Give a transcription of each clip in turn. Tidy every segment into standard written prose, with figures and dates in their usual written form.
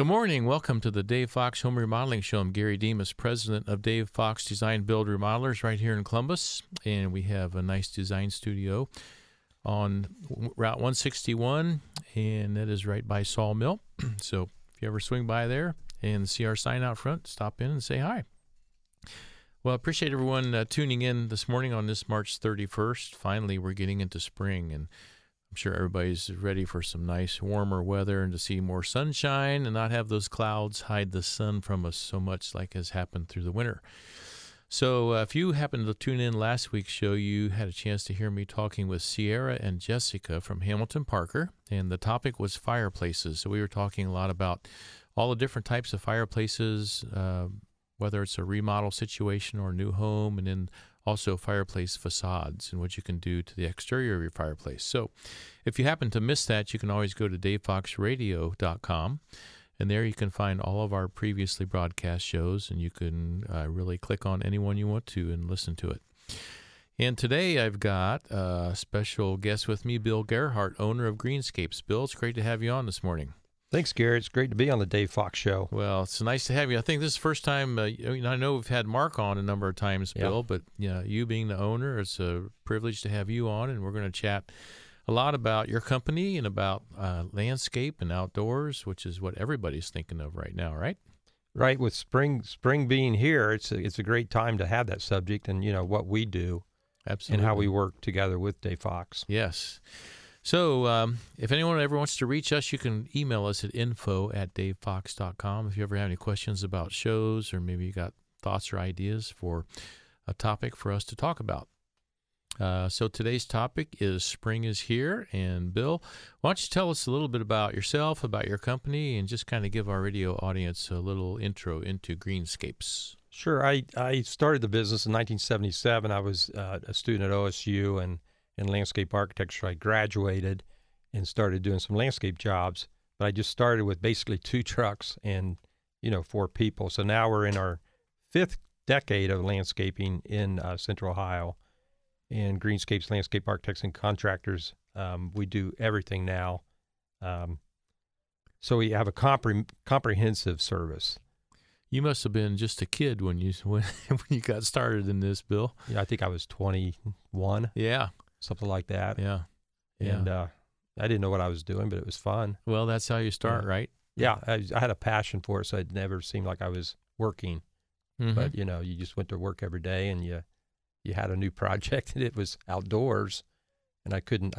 Good morning. Welcome to the Dave Fox Home Remodeling Show. I'm Gary Demas, president of Dave Fox Design Build Remodelers right here in Columbus. And we have a nice design studio on Route 161, and that is right by Sawmill. So if you ever swing by there and see our sign out front, stop in and say hi. Well, I appreciate everyone tuning in this morning on this March 31st. Finally, we're getting into spring, and I'm sure everybody's ready for some nice warmer weather and to see more sunshine and not have those clouds hide the sun from us so much like has happened through the winter. So if you happened to tune in last week's show, you had a chance to hear me talking with Sierra and Jessica from Hamilton Parker, and the topic was fireplaces. So we were talking a lot about all the different types of fireplaces, whether it's a remodel situation or a new home, and then also fireplace facades and what you can do to the exterior of your fireplace. So if you happen to miss that, you can always go to davefoxradio.com, and there you can find all of our previously broadcast shows, and you can really click on any one you want to and listen to it. And today I've got a special guest with me, Bill Gerhart, owner of Greenscapes. Bill, it's great to have you on this morning. Thanks, Gary. It's great to be on the Dave Fox Show. Well, it's nice to have you. I think this is the first time, I know we've had Mark on a number of times, Bill, but you being the owner, it's a privilege to have you on, and we're going to chat a lot about your company and about landscape and outdoors, which is what everybody's thinking of right now, right? Right. With spring being here, it's a great time to have that subject and, what we do. Absolutely. And how we work together with Dave Fox. Yes. So if anyone ever wants to reach us, you can email us at info@davefox.com. If you ever have any questions about shows, or maybe you got thoughts or ideas for a topic for us to talk about. So today's topic is Spring is Here. And Bill, why don't you tell us a little bit about yourself, about your company, and just kind of give our radio audience a little intro into Greenscapes. Sure. I started the business in 1977. I was a student at OSU and in landscape architecture. I graduated and started doing some landscape jobs, but I just started with basically 2 trucks and 4 people. So now we're in our 5th decade of landscaping in Central Ohio. And Greenscapes Landscape Architects and Contractors, we do everything now. So we have a comprehensive service. You must have been just a kid when you got started in this, Bill. Yeah, I think I was 21. Yeah. Something like that. Yeah. And I didn't know what I was doing, but it was fun. Well, that's how you start, right? Yeah, I had a passion for it, so it never seemed like I was working. Mm-hmm. But, you just went to work every day, and you had a new project, and it was outdoors, and I couldn't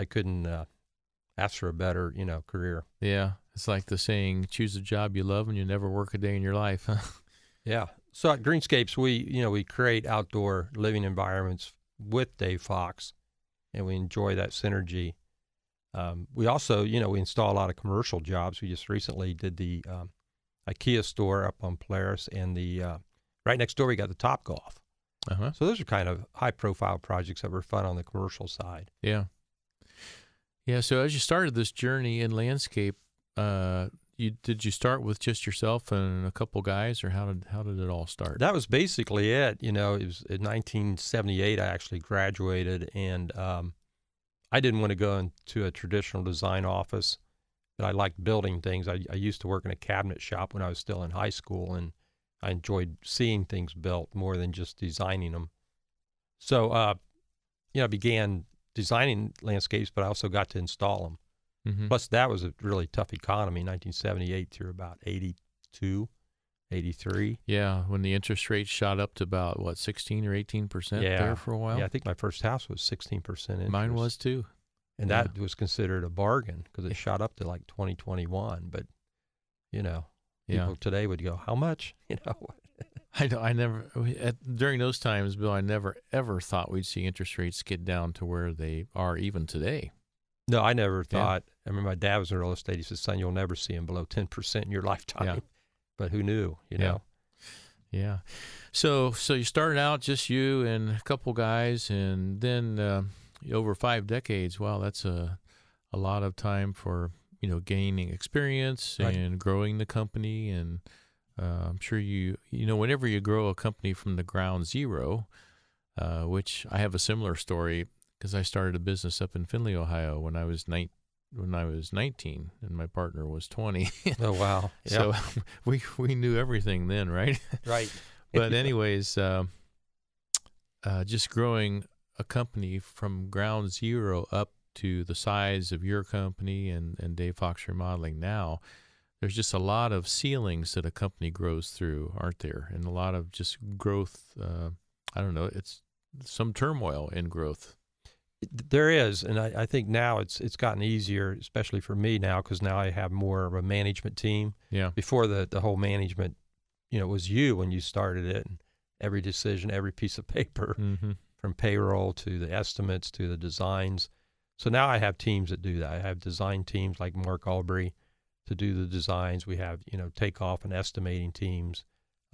ask for a better, career. Yeah, it's like the saying, choose a job you love and you never work a day in your life. Yeah. So at Greenscapes, we create outdoor living environments with Dave Fox, and we enjoy that synergy. We also, we install a lot of commercial jobs. We just recently did the IKEA store up on Polaris, and the right next door we got the Topgolf. Uh-huh. So those are kind of high-profile projects that were fun on the commercial side. Yeah. Yeah, so as you started this journey in landscape, did you start with just yourself and a couple guys, or how did it all start? That was basically it. It was in 1978 I actually graduated, and I didn't want to go into a traditional design office, but I liked building things. I used to work in a cabinet shop when I was still in high school, and I enjoyed seeing things built more than just designing them. So, I began designing landscapes, but I also got to install them. Mm-hmm. Plus, that was a really tough economy, 1978 through about 82, 83. Yeah, when the interest rate shot up to about, 16 or 18% there for a while? Yeah, I think my first house was 16% interest. Mine was too. And that was considered a bargain because it shot up to like 2021. But, people today would go, how much? I never, during those times, Bill, I never ever thought we'd see interest rates get down to where they are even today. No, I never thought. I remember my dad was in real estate. He said, son, you'll never see them below 10% in your lifetime. Yeah. But who knew, know? Yeah. So you started out just you and a couple guys, and then over 5 decades, wow, that's a lot of time for, gaining experience and growing the company. And I'm sure whenever you grow a company from the ground zero, which I have a similar story because I started a business up in Findlay, Ohio when I was when I was 19 and my partner was 20. Oh, wow. So we knew everything then, right? Right. But anyways, just growing a company from ground zero up to the size of your company and Dave Fox Remodeling now, there's just a lot of ceilings that a company grows through, aren't there? And a lot of just growth. I don't know. It's some turmoil in growth. There is, and I think now it's gotten easier, especially for me now, because now I have more of a management team. Yeah. Before the whole management, was you when you started it, and every decision, every piece of paper, from payroll to the estimates to the designs. So now I have teams that do that. I have design teams like Mark Albury to do the designs. We have, takeoff and estimating teams.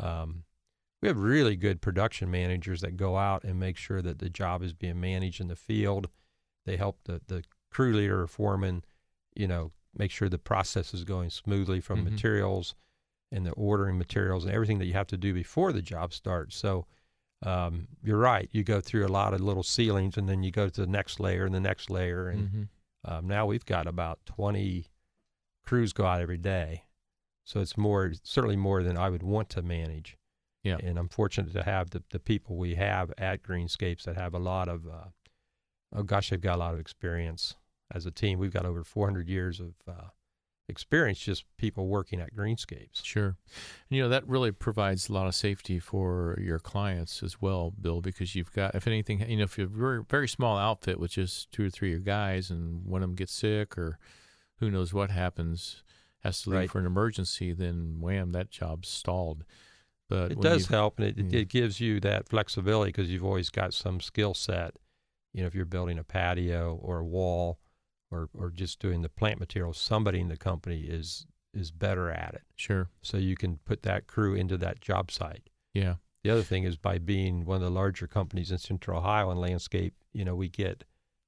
We have really good production managers that go out and make sure that the job is being managed in the field. They help the crew leader or foreman, make sure the process is going smoothly from materials and the ordering materials and everything that you have to do before the job starts. So you're right. You go through a lot of little ceilings, and then you go to the next layer and the next layer. And now we've got about 20 crews go out every day. So it's certainly more than I would want to manage. Yeah. And I'm fortunate to have the people we have at Greenscapes that have a lot of, they've got a lot of experience as a team. We've got over 400 years of experience, just people working at Greenscapes. Sure. And, that really provides a lot of safety for your clients as well, Bill, because you've got, if anything, if you're a very small outfit with just 2 or 3 of your guys and one of them gets sick or who knows what happens, has to leave for an emergency, then wham, that job's stalled. But it does help, and it gives you that flexibility because you've always got some skill set. If you're building a patio or a wall or just doing the plant materials, somebody in the company is better at it. Sure. So you can put that crew into that job site. Yeah. The other thing is by being one of the larger companies in Central Ohio in landscape, we get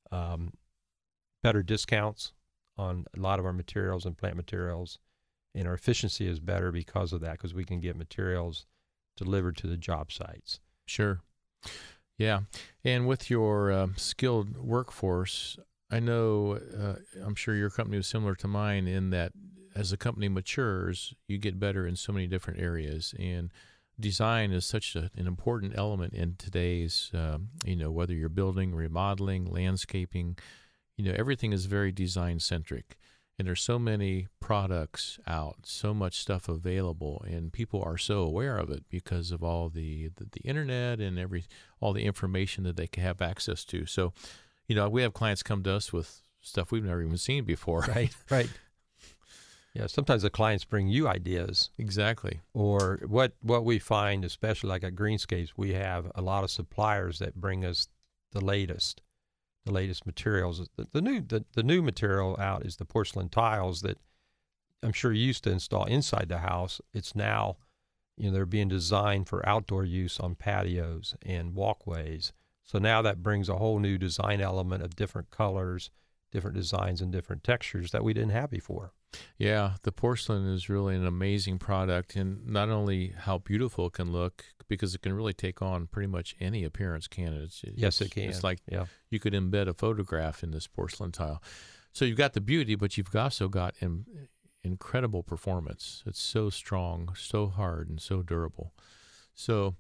better discounts on a lot of our materials and plant materials. And our efficiency is better because of that, because we can get materials delivered to the job sites. Sure. Yeah. And with your skilled workforce, I know, I'm sure your company was similar to mine in that as the company matures, you get better in so many different areas. And design is such an important element in today's, whether you're building, remodeling, landscaping, everything is very design-centric. And there's so many products out, so much stuff available, and people are so aware of it because of all the internet and all the information that they can have access to. So, we have clients come to us with stuff we've never even seen before. Right. Yeah, sometimes the clients bring you ideas. Exactly. Or what we find, especially like at Greenscapes, we have a lot of suppliers that bring us the latest materials. The new material out is the porcelain tiles that I'm sure you used to install inside the house. It's now, they're being designed for outdoor use on patios and walkways. So now that brings a whole new design element of different colors, different designs, and different textures that we didn't have before. Yeah, the porcelain is really an amazing product, and not only how beautiful it can look, because it can really take on pretty much any appearance, can it? Yes, it can. It's like you could embed a photograph in this porcelain tile. So you've got the beauty, but you've also got incredible performance. It's so strong, so hard, and so durable. So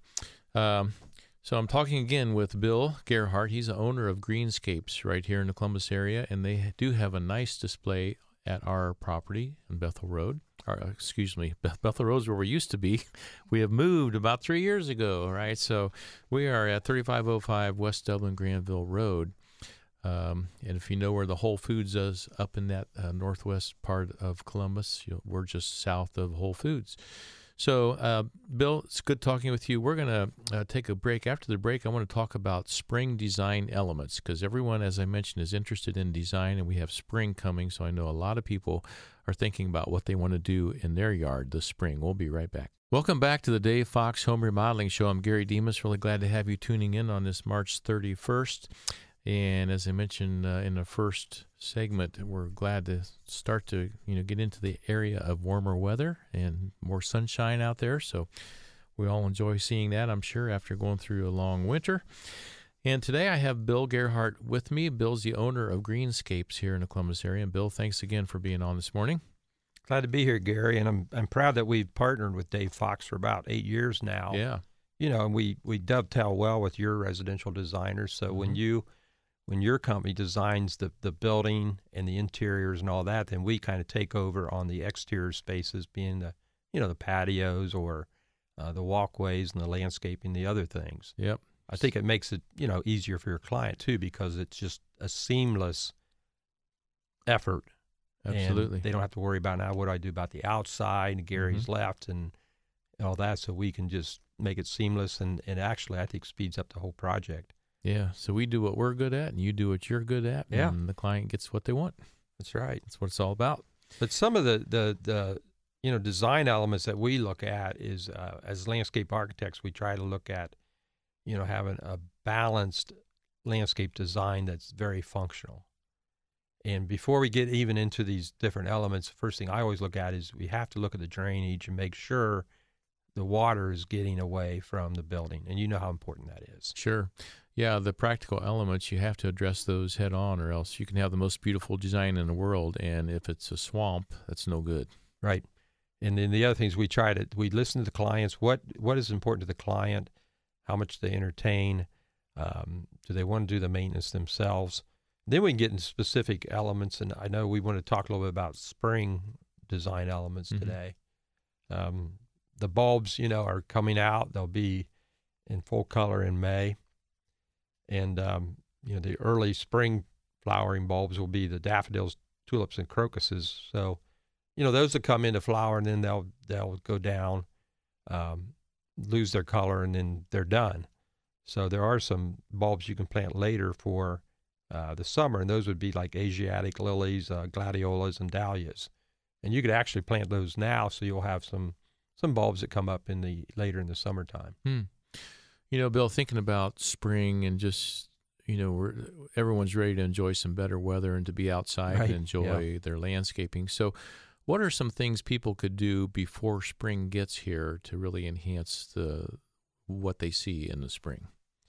I'm talking again with Bill Gerhardt. He's the owner of Greenscapes right here in the Columbus area, and they do have a nice display at our property on Bethel Road. Bethel Road is where we used to be. We have moved about 3 years ago, right? So we are at 3505 West Dublin Granville Road. And if you know where the Whole Foods is, up in that northwest part of Columbus, we're just south of Whole Foods. So, Bill, it's good talking with you. We're going to take a break. After the break, I want to talk about spring design elements because everyone, as I mentioned, is interested in design, and we have spring coming, so I know a lot of people are thinking about what they want to do in their yard this spring. We'll be right back. Welcome back to the Dave Fox Home Remodeling Show. I'm Gary Demas. Really glad to have you tuning in on this March 31st. And as I mentioned in the first segment, we're glad to start to get into the area of warmer weather and more sunshine out there. So we all enjoy seeing that, I'm sure, after going through a long winter. And today I have Bill Gerhardt with me. Bill's the owner of Greenscapes here in the Columbus area. And Bill, thanks again for being on this morning. Glad to be here, Gary, and I'm proud that we've partnered with Dave Fox for about 8 years now. Yeah. And we dovetail well with your residential designers. So when your company designs the building and the interiors and all that, then we kind of take over on the exterior spaces, being the patios or the walkways and the landscaping, the other things. Yep. I think it makes it easier for your client too, because it's just a seamless effort. Absolutely. And they don't have to worry about, now what do I do about the outside, and Gary's left and all that. So we can just make it seamless, and actually I think speeds up the whole project. Yeah. So we do what we're good at, and you do what you're good at, and the client gets what they want. That's right. That's what it's all about. But some of the design elements that we look at is, as landscape architects, we try to look at, having a balanced landscape design that's very functional. And before we get even into these different elements, the first thing I always look at is we have to look at the drainage and make sure the water is getting away from the building. And you know how important that is. Sure. Yeah, the practical elements, you have to address those head on, or else you can have the most beautiful design in the world, and if it's a swamp, that's no good. Right. And then the other things we listen to the clients. What is important to the client? How much they entertain? Do they want to do the maintenance themselves? Then we can get into specific elements, and I know we want to talk a little bit about spring design elements today. The bulbs, are coming out. They'll be in full color in May. And, the early spring flowering bulbs will be the daffodils, tulips, and crocuses. So, those will come into flower, and then they'll go down, lose their color, and then they're done. So there are some bulbs you can plant later for the summer, and those would be like Asiatic lilies, gladiolas, and dahlias. And you could actually plant those now, so you'll have some bulbs that come up later in the summertime. Bill, thinking about spring and just, everyone's ready to enjoy some better weather and to be outside and enjoy their landscaping. So what are some things people could do before spring gets here to really enhance what they see in the spring?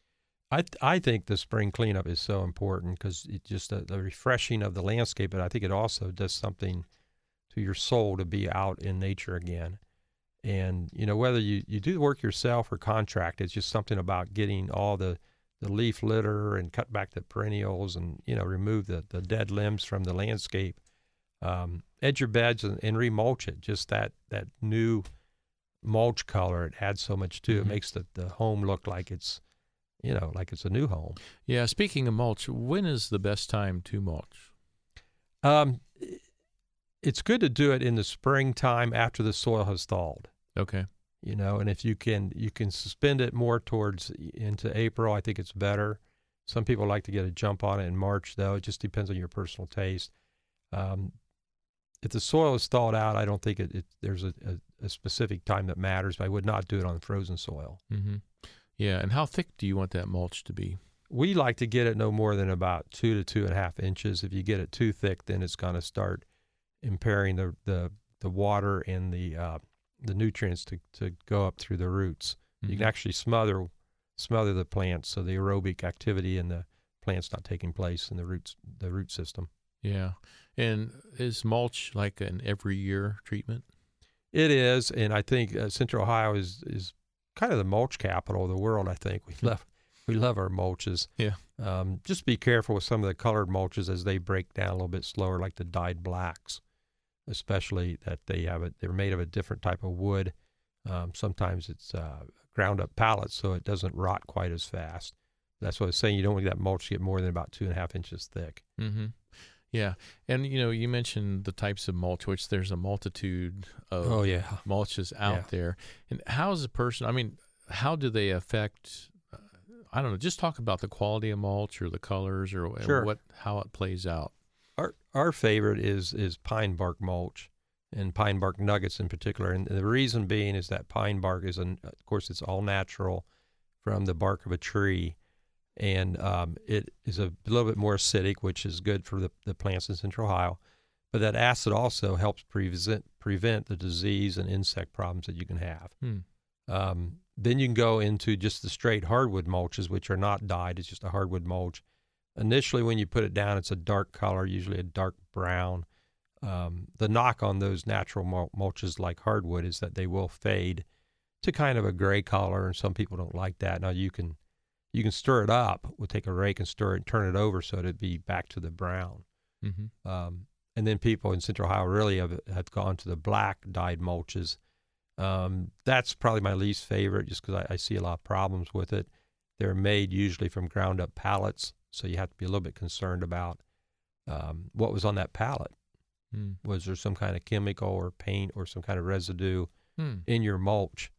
I think the spring cleanup is so important, because it just the refreshing of the landscape, but I think it also does something to your soul to be out in nature again. And, whether you do the work yourself or contract, it's just something about getting all the leaf litter and cut back the perennials and, remove the dead limbs from the landscape. Edge your beds and remulch it. Just that new mulch color, it adds so much to it. It makes the home look like it's, like it's a new home. Yeah. Speaking of mulch, when is the best time to mulch? It's good to do it in the springtime after the soil has thawed. Okay. And if you can suspend it more into April, I think it's better. Some people like to get a jump on it in March, though. It just depends on your personal taste. If the soil is thawed out, I don't think there's a specific time that matters, but I would not do it on frozen soil. Mm-hmm. Yeah, and how thick do you want that mulch to be? We like to get it no more than about 2 to 2.5 inches. If you get it too thick, then it's going to start impairing the water and the nutrients to go up through the roots. You can actually smother the plants, so the aerobic activity in the plant's not taking place in the root system. Yeah. And is mulch like an every year treatment? It is, and I think Central Ohio is kind of the mulch capital of the world. I think we love our mulches. Yeah. Just be careful with some of the colored mulches as they break down a little bit slower, like the dyed blacks, especially that they're made of a different type of wood. Sometimes it's ground up pallets, so it doesn't rot quite as fast. That's what I was saying. You don't want that mulch to get more than about 2.5 inches thick. Mm-hmm. Yeah. And, you mentioned the types of mulch, which there's a multitude of mulches out there. And how do they affect, I don't know, just talk about the quality of mulch or the colors or how it plays out. Our favorite is pine bark mulch, and pine bark nuggets in particular. And the reason being is that pine bark is, of course, it's all natural from the bark of a tree. And it is a little bit more acidic, which is good for the plants in Central Ohio. But that acid also helps prevent the disease and insect problems that you can have. Then you can go into just the straight hardwood mulches, which are not dyed. It's just a hardwood mulch. Initially, when you put it down, it's a dark color, usually a dark brown. The knock on those natural mulches like hardwood is that they will fade to kind of a gray color, and some people don't like that. Now you can stir it up. We'll take a rake and stir it and turn it over so it'd be back to the brown. Mm-hmm. And then people in Central Ohio really have gone to the black dyed mulches. That's probably my least favorite just because I see a lot of problems with it. They're made usually from ground up pallets, so you have to be a little bit concerned about what was on that pallet. Was there some kind of chemical or paint or some kind of residue in your mulch?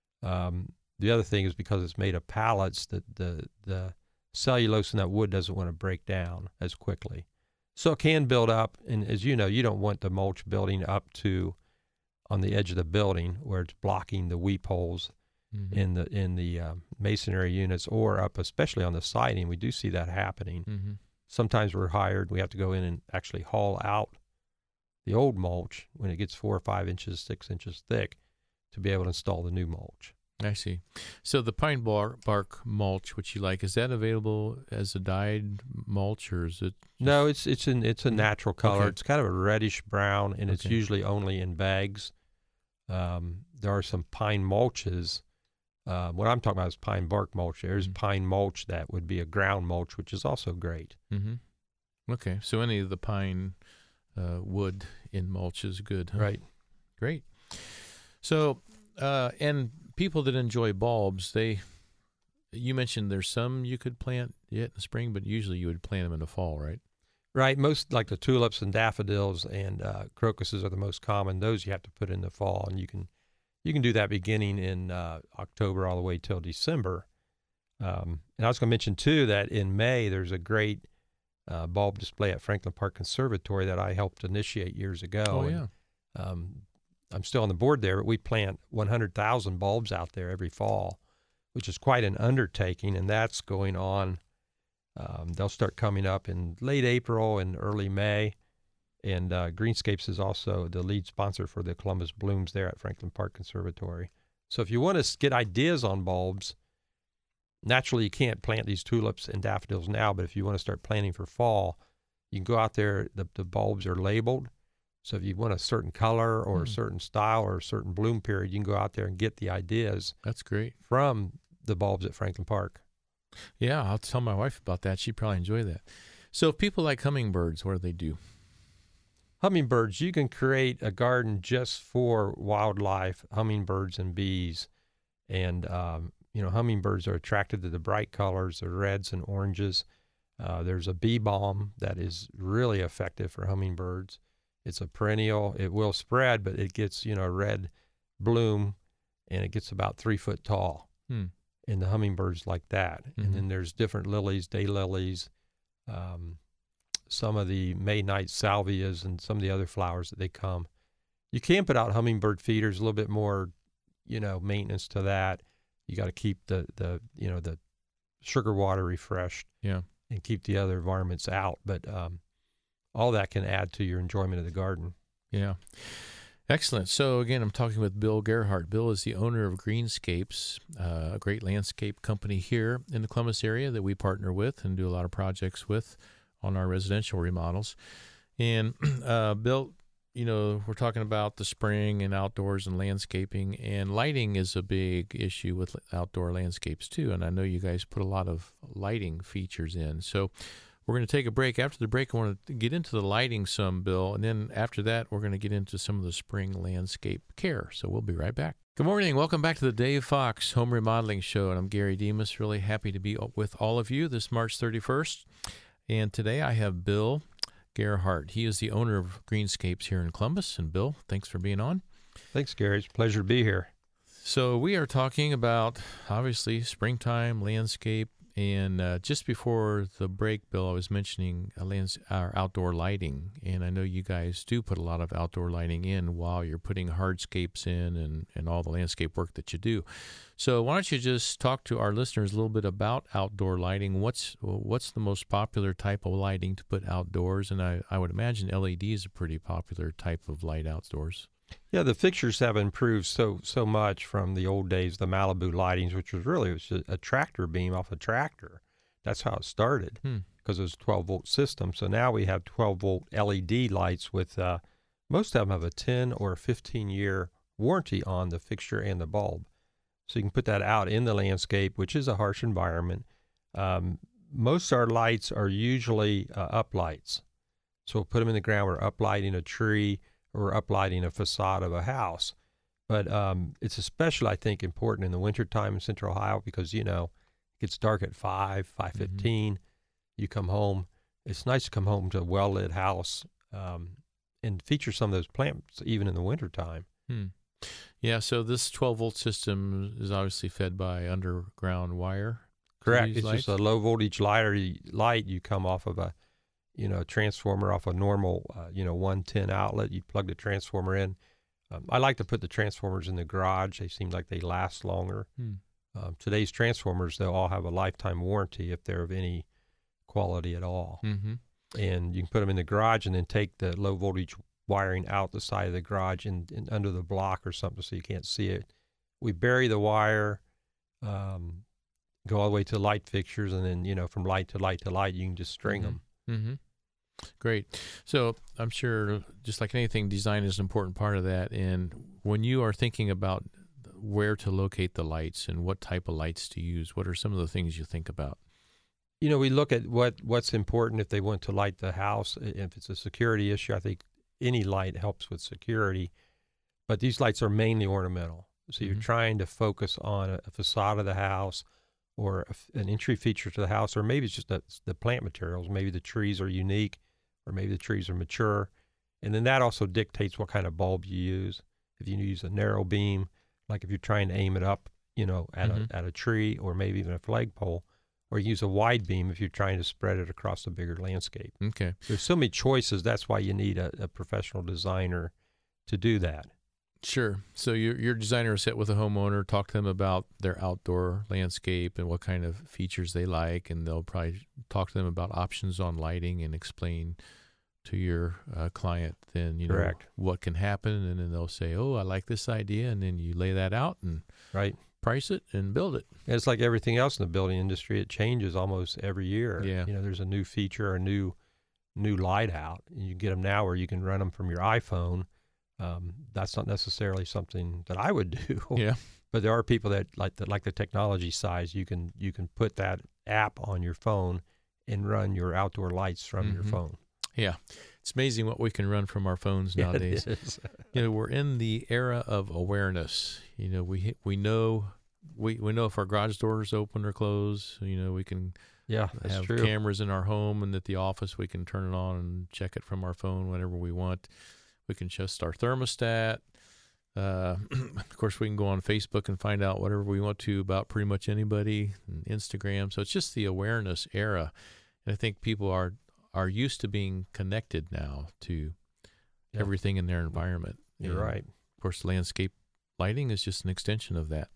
The other thing is because it's made of pallets, the cellulose in that wood doesn't want to break down as quickly. So it can build up, and as you know, you don't want the mulch building up to on the edge of the building where it's blocking the weep holes in the masonry units, or up especially on the siding. We do see that happening. Sometimes we're hired, we have to go in and actually haul out the old mulch when it gets 4 or 5 inches, 6 inches thick to be able to install the new mulch. I see. So the pine bark mulch, which you like, is that available as a dyed mulch, or is it? No, it's a natural color. Okay. It's kind of a reddish brown, and it's usually only in bags. There are some pine mulches. What I'm talking about is pine bark mulch. There's pine mulch that would be a ground mulch, which is also great. Okay, so any of the pine wood in mulch is good, huh? Right. Great. So, and people that enjoy bulbs, you mentioned there's some you could plant yet in the spring, but usually you would plant them in the fall, right? Right. Most, like the tulips and daffodils and crocuses are the most common. Those you have to put in the fall, and you can do that beginning in October all the way till December. And I was going to mention too that in May there's a great bulb display at Franklin Park Conservatory that I helped initiate years ago. Oh, yeah. And, I'm still on the board there, but we plant 100,000 bulbs out there every fall, which is quite an undertaking, and that's going on. They'll start coming up in late April and early May, and Greenscapes is also the lead sponsor for the Columbus Blooms there at Franklin Park Conservatory. So if you want to get ideas on bulbs, naturally you can't plant these tulips and daffodils now, but if you want to start planting for fall, you can go out there. The bulbs are labeled. So if you want a certain color or a certain style or a certain bloom period, you can go out there and get the ideas. That's great. From the bulbs at Franklin Park. Yeah, I'll tell my wife about that. She'd probably enjoy that. So if people like hummingbirds, what do they do? Hummingbirds, you can create a garden just for wildlife, hummingbirds and bees. And, hummingbirds are attracted to the bright colors, the reds and oranges. There's a bee balm that is really effective for hummingbirds. It's a perennial. It will spread, but it gets, a red bloom, and it gets about 3 foot tall. And the hummingbirds like that. And then there's different lilies, daylilies, some of the May night salvias, and some of the other flowers that they come. You can put out hummingbird feeders, a little bit more, maintenance to that. You got to keep the sugar water refreshed. Yeah. And keep the other varmints out. But all that can add to your enjoyment of the garden. Yeah. Excellent. So, again, I'm talking with Bill Gerhardt. Bill is the owner of Greenscapes, a great landscape company here in the Columbus area that we partner with and do a lot of projects with on our residential remodels. And, Bill, we're talking about the spring and outdoors and landscaping, and lighting is a big issue with outdoor landscapes, too. And I know you guys put a lot of lighting features in. So, we're going to take a break. After the break, I want to get into the lighting some, Bill, and then after that, we're going to get into some of the spring landscape care. So we'll be right back. Good morning. Welcome back to the Dave Fox Home Remodeling Show, and I'm Gary Demas. Really happy to be with all of you this March 31st. And today I have Bill Gerhardt. He is the owner of Greenscapes here in Columbus. And Bill, thanks for being on. Thanks, Gary. It's a pleasure to be here. So we are talking about, obviously, springtime, landscape. And just before the break, Bill, I was mentioning our outdoor lighting, and I know you guys do put a lot of outdoor lighting in while you're putting hardscapes in and all the landscape work that you do. So why don't you just talk to our listeners a little bit about outdoor lighting? What's the most popular type of lighting to put outdoors? And I would imagine LED is a pretty popular type of light outdoors. Yeah, the fixtures have improved so much from the old days, the Malibu lightings, which was a tractor beam off a tractor. That's how it started because it was a 12-volt system. So now we have 12-volt LED lights with most of them have a 10 or 15-year warranty on the fixture and the bulb. So you can put that out in the landscape, which is a harsh environment. Most of our lights are usually uplights. So we'll put them in the ground. We're uplighting a tree or uplighting a facade of a house. But it's especially, I think, important in the wintertime in Central Ohio because, you know, it gets dark at 5:15. You come home. It's nice to come home to a well-lit house and feature some of those plants even in the wintertime. Yeah, so this 12-volt system is obviously fed by underground wire. Correct. It's just a low-voltage light. You come off of a, you know, transformer off a normal, 110 outlet. You plug the transformer in. I like to put the transformers in the garage. They seem like they last longer. Today's transformers, they'll all have a lifetime warranty if they're of any quality at all. And you can put them in the garage and then take the low-voltage wiring out the side of the garage and under the block or something so you can't see it. We bury the wire, go all the way to light fixtures, and then, you know, from light to light to light, you can just string them. Great. So I'm sure, just like anything, design is an important part of that. And when you are thinking about where to locate the lights and what type of lights to use, what are some of the things you think about? You know, we look at what's important if they want to light the house. If it's a security issue, I think any light helps with security. But these lights are mainly ornamental. So you're trying to focus on a facade of the house or an entry feature to the house, or maybe it's just the plant materials. Maybe the trees are unique, or maybe the trees are mature. And then that also dictates what kind of bulb you use. If you use a narrow beam, like if you're trying to aim it up, you know, at a tree or maybe even a flagpole, or you use a wide beam if you're trying to spread it across a bigger landscape. Okay. There's so many choices. That's why you need a professional designer to do that. Sure. So your designer will sit with a homeowner, talk to them about their outdoor landscape and what kind of features they like, and they'll probably talk to them about options on lighting and explain to your client then, you know, what can happen, and then they'll say, oh, I like this idea, and then you lay that out and price it and build it. And it's like everything else in the building industry. It changes almost every year. Yeah. You know, there's a new feature, a new light out, and you get them now where you can run them from your iPhone. That's not necessarily something that I would do. Yeah. But there are people that like the technology size. You can put that app on your phone and run your outdoor lights from your phone. Yeah. It's amazing what we can run from our phones nowadays. It is. You know, we're in the era of awareness. You know, we know if our garage doors open or close. You know, we can have cameras in our home, and at the office we can turn it on and check it from our phone whenever we want. We can adjust our thermostat. Of course, we can go on Facebook and find out whatever we want to about pretty much anybody, and Instagram. So it's just the awareness era. And I think people are used to being connected now to everything in their environment. You're right. Of course, landscape lighting is just an extension of that.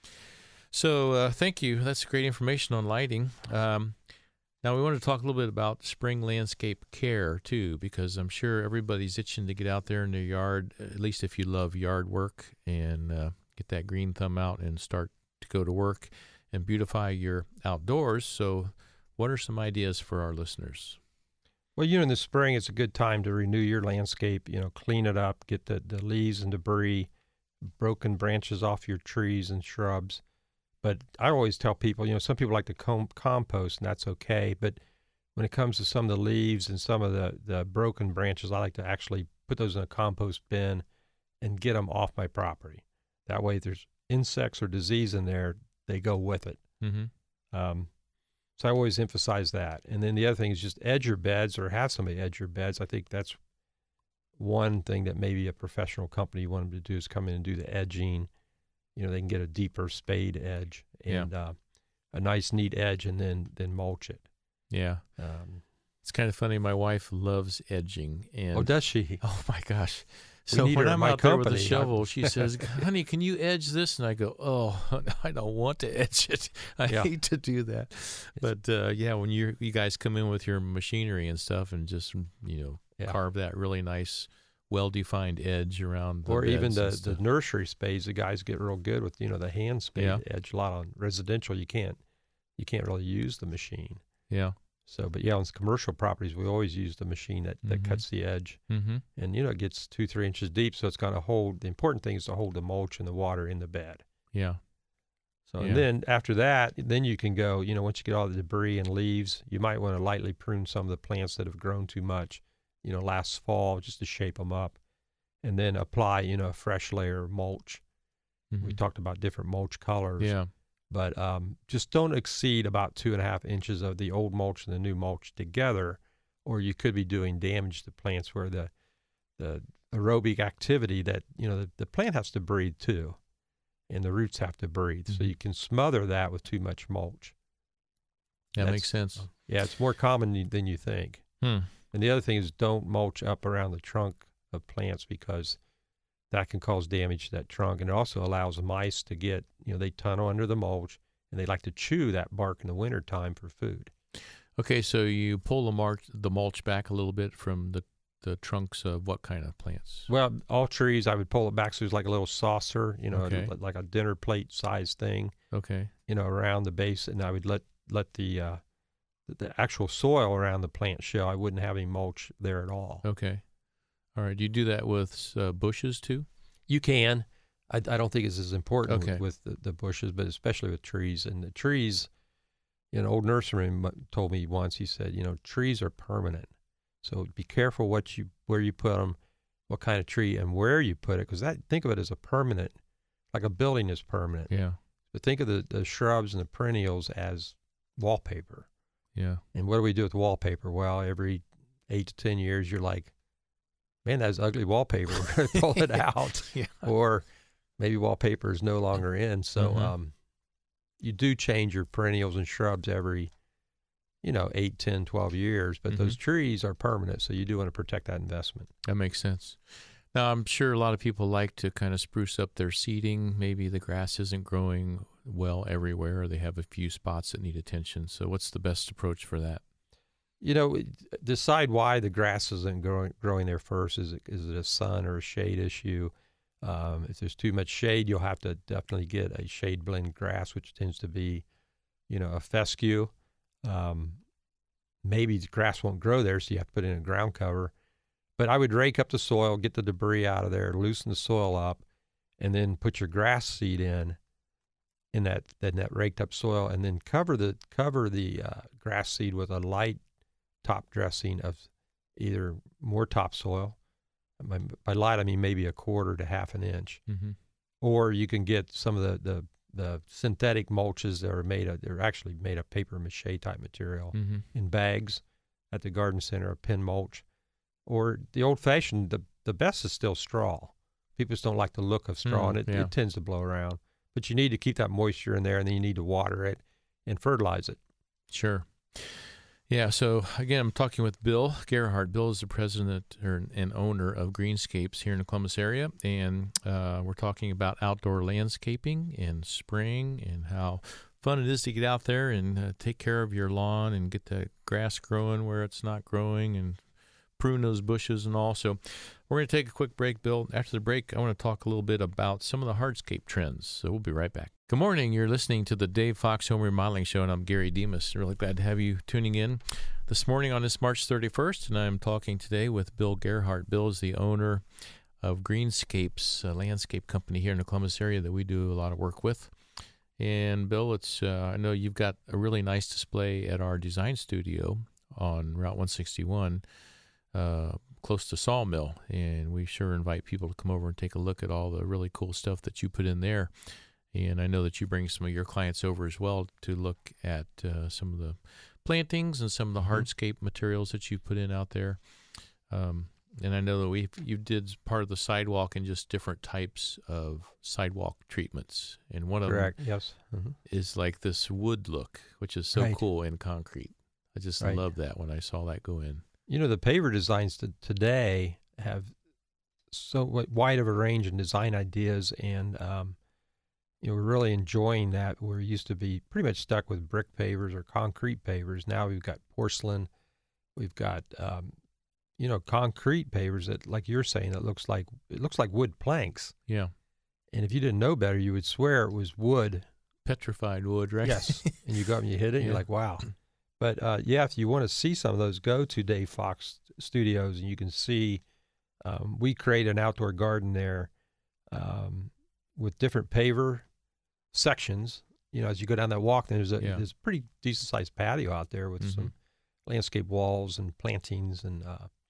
So thank you. That's great information on lighting. Now, we want to talk a little bit about spring landscape care, too, because I'm sure everybody's itching to get out there in their yard, at least if you love yard work, and get that green thumb out and start to go to work and beautify your outdoors. So what are some ideas for our listeners? Well, you know, in the spring, it's a good time to renew your landscape, you know, clean it up, get the leaves and debris, broken branches off your trees and shrubs. But I always tell people, you know, some people like to compost, and that's okay. But when it comes to some of the leaves and some of the broken branches, I like to actually put those in a compost bin and get them off my property. That way, if there's insects or disease in there, they go with it. So I always emphasize that. And then the other thing is just edge your beds, or have somebody edge your beds. I think that's one thing that maybe a professional company want them to do, is come in and do the edging. You know, they can get a deeper spade edge and a nice, neat edge, and then mulch it. Yeah. It's kind of funny. My wife loves edging. And oh, does she? Oh, my gosh. So when I'm out there with a shovel, she says, honey, can you edge this? And I go, oh, I don't want to edge it. I hate to do that. But, when you guys come in with your machinery and stuff and just, you know, carve that really nice well-defined edge around the Or even beds and the stuff. nursery spades, the guys get real good with, the hand spade Yeah. edge. A lot on residential, you can't really use the machine. Yeah. So, but yeah, on commercial properties, we always use the machine that Mhm. cuts the edge. Mm-hmm. And, it gets 2-3 inches deep, so it's going to hold. The important thing is to hold the mulch and the water in the bed. Yeah. So, Yeah. and then after that, then you can go, once you get all the debris and leaves, you might want to lightly prune some of the plants that have grown too much, last fall, just to shape them up. And then apply, a fresh layer of mulch. Mhm. We talked about different mulch colors. Yeah. But just don't exceed about 2.5 inches of the old mulch and the new mulch together, or you could be doing damage to plants where the aerobic activity that, the plant has to breathe too, and the roots have to breathe. So Mhm. you can smother that with too much mulch. That That's- makes sense. Yeah, it's more common than you think. Hmm. And the other thing is don't mulch up around the trunk of plants because that can cause damage to that trunk. And it also allows mice to get, they tunnel under the mulch and they like to chew that bark in the wintertime for food. Okay, so you pull the mulch back a little bit from the trunks of what kind of plants? Well, all trees, I would pull it back so it's like a little saucer, Okay. like a dinner plate size thing, Okay. around the base. And I would let the actual soil around the plant show. I wouldn't have any mulch there at all. Okay. All right. Do you do that with bushes too? You can. I don't think it's as important Okay. with the bushes, but especially with trees. And the trees, an old nurseryman told me once, he said, trees are permanent. So be careful where you put them, what kind of tree and where you put it, because think of it as a permanent, like a building is permanent. Yeah. But think of the shrubs and the perennials as wallpaper. Yeah. And what do we do with wallpaper? Well, every 8 to 10 years, you're like, man, that's ugly wallpaper. We're going to pull it out. Yeah. Or maybe wallpaper is no longer in. So Mhm. you do change your perennials and shrubs every, 8, 10, 12 years. But those trees are permanent. So you do want to protect that investment. That makes sense. Now, I'm sure a lot of people like to kind of spruce up their seeding. Maybe the grass isn't growing well everywhere, or they have a few spots that need attention. So what's the best approach for that? Decide why the grass isn't growing there first. Is it a sun or a shade issue? If there's too much shade, you'll have to definitely get a shade blend grass, which tends to be, a fescue. Maybe the grass won't grow there, so you have to put in a ground cover. But I would rake up the soil, get the debris out of there, loosen the soil up, and then put your grass seed in that raked up soil, and then cover the grass seed with a light top dressing of either more topsoil. By light, I mean maybe 1/4 to 1/2 inch. Mm-hmm. Or you can get some of the synthetic mulches that they're actually made of paper mache type material Mm-hmm. in bags at the garden center, a pin mulch. Or the old fashioned, the best is still straw. People just don't like the look of straw, and yeah. it tends to blow around. But you need to keep that moisture in there, and then you need to water it and fertilize it. Sure. Yeah, so again, I'm talking with Bill Gerhardt. Bill is the president and owner of Greenscapes here in the Columbus area, and we're talking about outdoor landscaping in spring and how fun it is to get out there and take care of your lawn and get the grass growing where it's not growing and prune those bushes and all. So we're going to take a quick break, Bill. After the break, I want to talk a little bit about some of the hardscape trends. So we'll be right back. Good morning. You're listening to the Dave Fox Home Remodeling Show, and I'm Gary Demas. Really glad to have you tuning in this morning on this March 31st, and I'm talking today with Bill Gerhardt. Bill is the owner of Greenscapes, a landscape company here in the Columbus area that we do a lot of work with. And Bill, I know you've got a really nice display at our design studio on Route 161, close to Sawmill, and we sure invite people to come over and take a look at all the really cool stuff that you put in there. And I know that you bring some of your clients over as well to look at some of the plantings and some of the hardscape materials that you put in out there. And I know that you did part of the sidewalk and just different types of sidewalk treatments. And one of Correct. them Yes. is like this wood look, which is so Right. cool in concrete. I just Right. love that when I saw that go in. The paver designs today have so wide of a range in design ideas, and we're really enjoying that. We're used to be pretty much stuck with brick pavers or concrete pavers. Now we've got porcelain, we've got concrete pavers that, like you're saying, it looks like wood planks. Yeah. And if you didn't know better, you would swear it was wood. Petrified wood, right? Yes. And you go up and you hit it, and you're like, wow. But if you want to see some of those, go to Dave Fox Studios, and you can see we create an outdoor garden there with different paver sections. As you go down that walk, there's a pretty decent sized patio out there with some landscape walls and plantings, and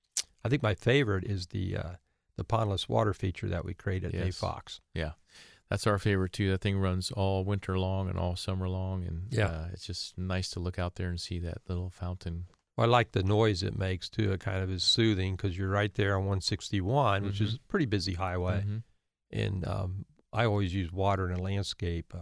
I think my favorite is the pondless water feature that we created at Dave Fox. Yeah, that's our favorite too. That thing runs all winter long and all summer long, and it's just nice to look out there and see that little fountain. Well, I like the noise it makes too. It kind of is soothing because you're right there on 161, which is a pretty busy highway, and I always use water in a landscape.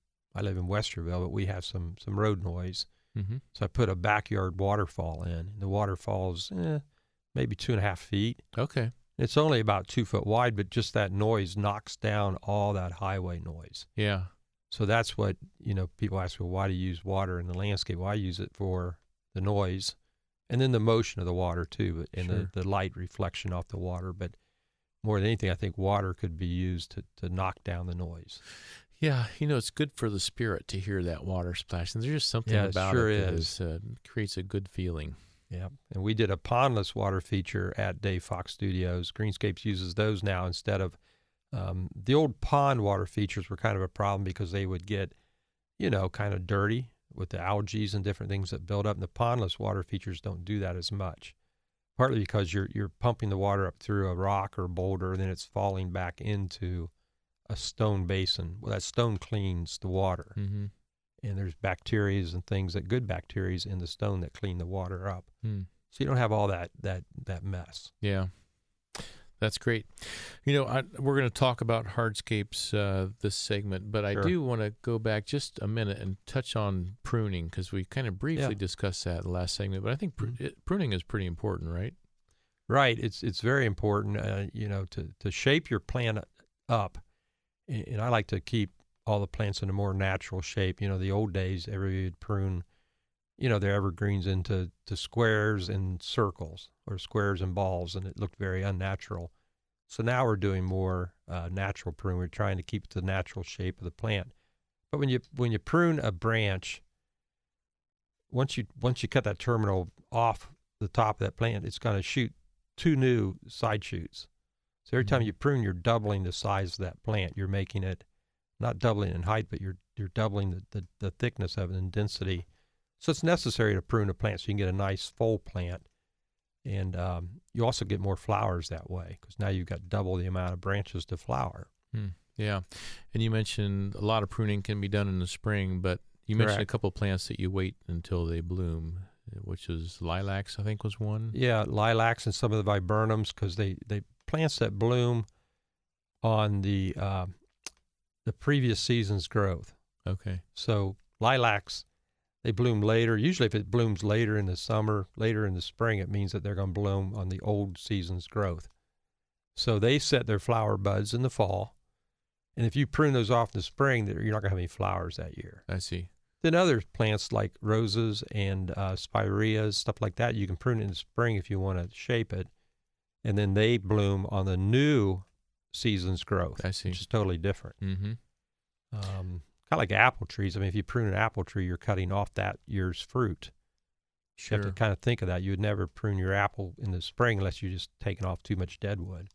I live in Westerville, but we have some road noise. So I put a backyard waterfall in. And the waterfall's maybe 2.5 feet. Okay. It's only about 2 foot wide, but just that noise knocks down all that highway noise. Yeah. So that's what, people ask me, why do you use water in the landscape? Well, I use it for the noise and then the motion of the water too, and the light reflection off the water. But more than anything, I think water could be used to knock down the noise. Yeah, it's good for the spirit to hear that water splash. And there's just something about it that creates a good feeling. Yeah, and we did a pondless water feature at Dave Fox Studios. Greenscapes uses those now instead of the old pond water features were kind of a problem because they would get, kind of dirty with the algae and different things that build up. And the pondless water features don't do that as much, partly because you're pumping the water up through a rock or a boulder, and then it's falling back into a stone basin. Well, that stone cleans the water. And there's bacteria and things, good bacteria in the stone that clean the water up. So you don't have all that mess. Yeah, that's great. We're going to talk about hardscapes this segment, but I do want to go back just a minute and touch on pruning, because we kind of briefly discussed that in the last segment. But I think pruning is pretty important, right? Right. It's very important, to shape your plant up. And I like to keep all the plants in a more natural shape. The old days, everybody would prune, their evergreens into squares and circles, or squares and balls, and it looked very unnatural. So now we're doing more natural prune. We're trying to keep the natural shape of the plant. But when you prune a branch, once you cut that terminal off the top of that plant, it's going to shoot 2 new side shoots. So every time you prune, you're doubling the size of that plant. You're making it not doubling in height, but you're doubling the thickness of it and density. So it's necessary to prune a plant so you can get a nice full plant. And you also get more flowers that way, because now you've got double the amount of branches to flower. Yeah. And you mentioned a lot of pruning can be done in the spring, but you mentioned a couple of plants that you wait until they bloom, which is lilacs, I think was one. Yeah, lilacs and some of the viburnums, because they plants that bloom on the previous season's growth. Okay. So lilacs, they bloom later. Usually if it blooms later in the summer, later in the spring, it means that they're going to bloom on the old season's growth. So they set their flower buds in the fall. And if you prune those off in the spring, you're not going to have any flowers that year. I see. Then other plants like roses and spireas, stuff like that, you can prune it in the spring if you want to shape it. And then they bloom on the new season's growth. I see. Which is totally different. Kind of like apple trees. I mean, if you prune an apple tree, you're cutting off that year's fruit. Sure. You have to kind of think of that. You would never prune your apple in the spring unless you're just taking off too much dead wood.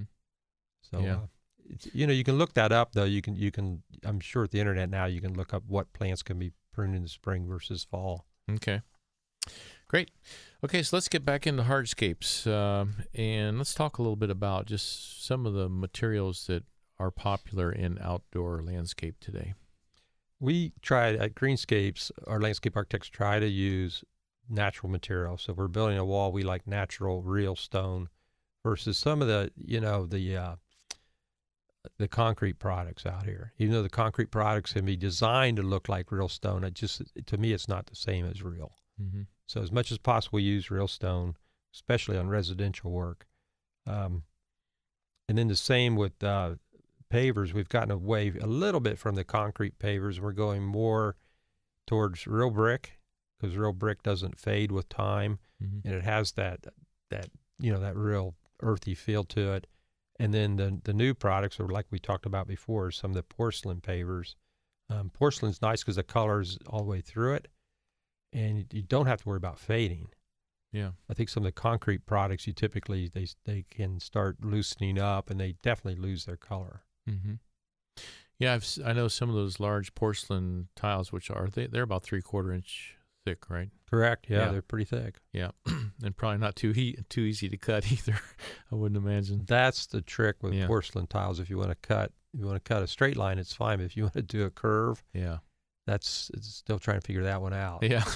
So, you can look that up, though. You can. I'm sure at the internet now you can look up what plants can be pruned in the spring versus fall. Okay. Great. Okay, so let's get back into hardscapes, and let's talk a little bit about just some of the materials that are popular in outdoor landscape today. We try at Greenscapes, our landscape architects try to use natural materials. So if we're building a wall, we like natural, real stone versus some of the concrete products out here. Even though the concrete products can be designed to look like real stone, to me, it's not the same as real. So as much as possible, we use real stone, especially on residential work. And then the same with pavers. We've gotten away a little bit from the concrete pavers. We're going more towards real brick, because real brick doesn't fade with time, and it has that that real earthy feel to it. And then the new products are like we talked about before, some of the porcelain pavers. Porcelain's nice because the color's all the way through it, and you don't have to worry about fading. Yeah. I think some of the concrete products, you typically, they can start loosening up, and they definitely lose their color. Mm-hmm. Yeah, I know some of those large porcelain tiles, which they're about 3/4 inch thick, right? Correct. Yeah, Yeah. they're pretty thick. Yeah, and probably not too easy to cut either. I wouldn't imagine. That's the trick with Yeah. porcelain tiles. If you want to cut a straight line, it's fine. But if you want to do a curve, Yeah. it's still trying to figure that one out. Yeah.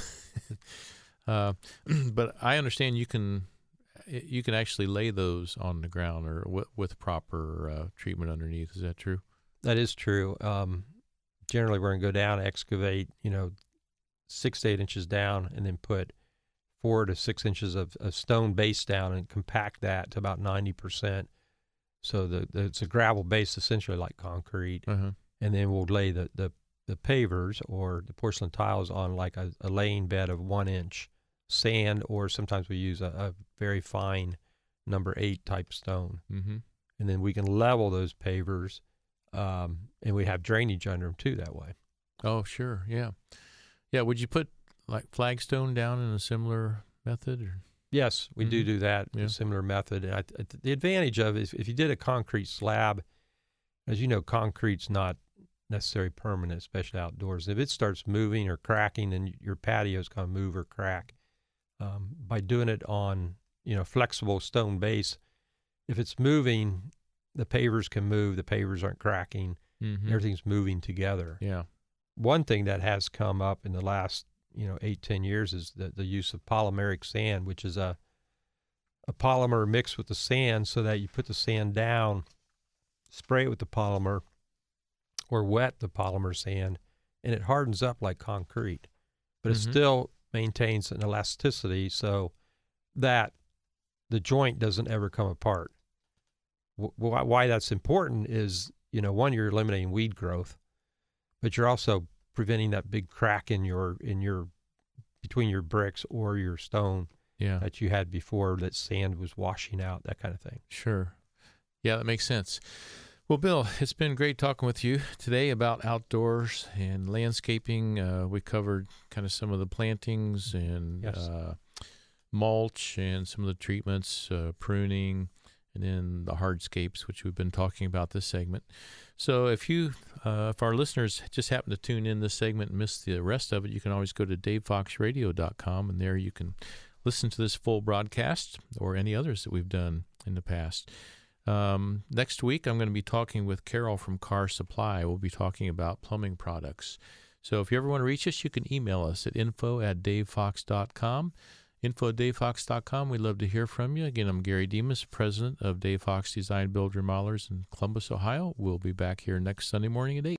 But I understand you can actually lay those on the ground or with proper treatment underneath. Is that true? That is true. Generally, we're going to go down, excavate, 6 to 8 inches down, and then put 4 to 6 inches of stone base down and compact that to about 90%. So it's a gravel base, essentially like concrete. Uh-huh. And then we'll lay the pavers or the porcelain tiles on like a laying bed of 1 inch sand, or sometimes we use a very fine number 8 type stone. Mm-hmm. And then we can level those pavers, and we have drainage under them too that way. Oh, sure. Yeah. Yeah. Would you put like flagstone down in a similar method? Or? Yes, we Mhm. do that, Yeah. a similar method. And the advantage of it is if you did a concrete slab, as you know, concrete's not necessarily permanent, especially outdoors. If it starts moving or cracking, then your patio's going to move or crack. By doing it on, flexible stone base, if it's moving, the pavers can move. The pavers aren't cracking. Mm-hmm. Everything's moving together. Yeah. One thing that has come up in the last 8-10 years is the use of polymeric sand, which is a polymer mixed with the sand, so that you put the sand down, spray it with the polymer, or wet the polymer sand, and it hardens up like concrete, but it Mhm. still maintains an elasticity so that the joint doesn't ever come apart. Why that's important is, one, you're eliminating weed growth, but you're also preventing that big crack in your between your bricks or your stone Yeah. that you had before that sand was washing out, that kind of thing. Sure. Yeah, that makes sense. Well, Bill, it's been great talking with you today about outdoors and landscaping. We covered kind of some of the plantings and Yes. mulch and some of the treatments, pruning, and then the hardscapes, which we've been talking about this segment. So if our listeners just happen to tune in this segment and miss the rest of it, you can always go to davefoxradio.com, and there you can listen to this full broadcast or any others that we've done in the past. Next week, I'm going to be talking with Carol from Car Supply. We'll be talking about plumbing products. So if you ever want to reach us, you can email us at info@davefox.com. info@davefox.com. We'd love to hear from you. Again, I'm Gary Demas, president of Dave Fox Design Build Remodelers in Columbus, Ohio. We'll be back here next Sunday morning at 8.